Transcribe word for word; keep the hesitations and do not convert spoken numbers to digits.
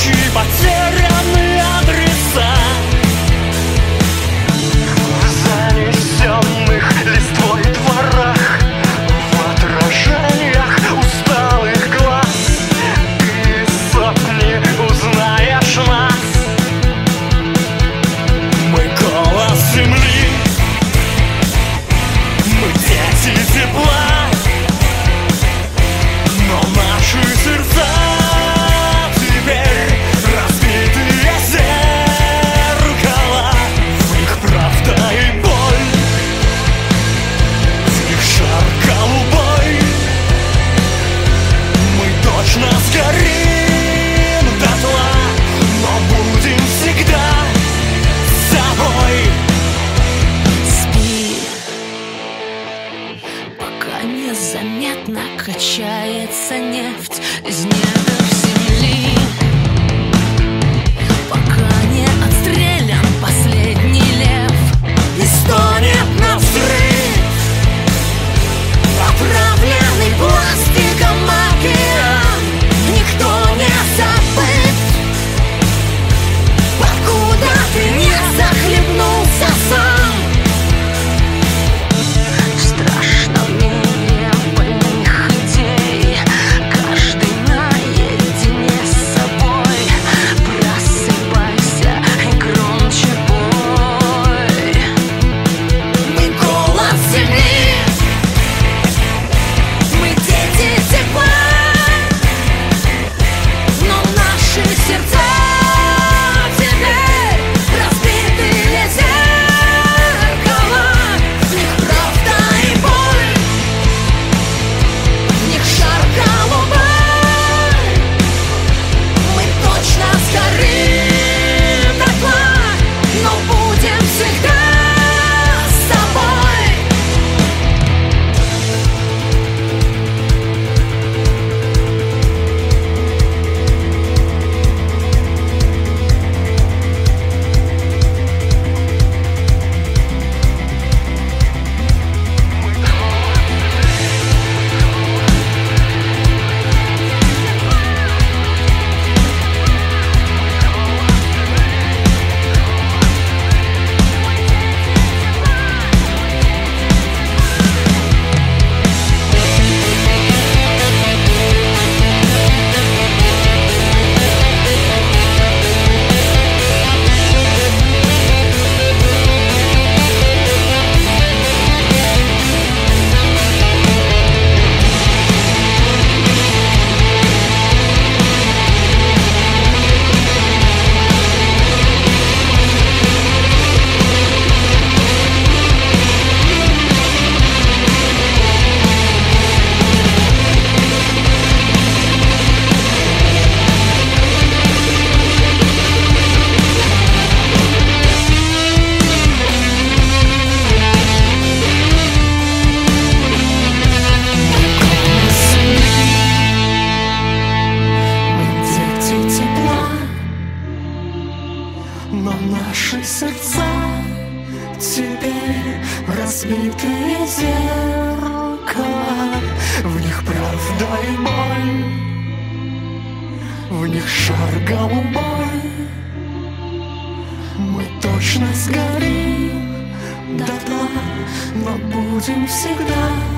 чьи потерянные адреса в занесенных листвой дворах, в отражениях усталых глаз. Ты из сотни узнаешь нас. Мы голос земли, мы дети тепла, но наши сердца теперь разбитые зеркала. В них правда и боль, в них шар голубой. Мы точно сгорим дотла, но будем всегда с тобой. Спи, пока незаметно качается нефть из недр земли, пока не отстрелян последний лев И стонет на взрыв отравленный пластиком океан. Никто не забыт, покуда ты не захлебнулся сам. В страшном мире больных идей каждый наедине с собой. Просыпайся и громче пой. Мы голос земли, мы дети тепла, но наши сердца теперь разбитые зеркала. В них правда и боль, в них шар голубой. Мы точно сгорим дотла, но будем всегда с тобой. Но наши сердца теперь разбитые зеркала. В них правда и боль, в них шар голубой. Мы точно сгорим дотла, но будем всегда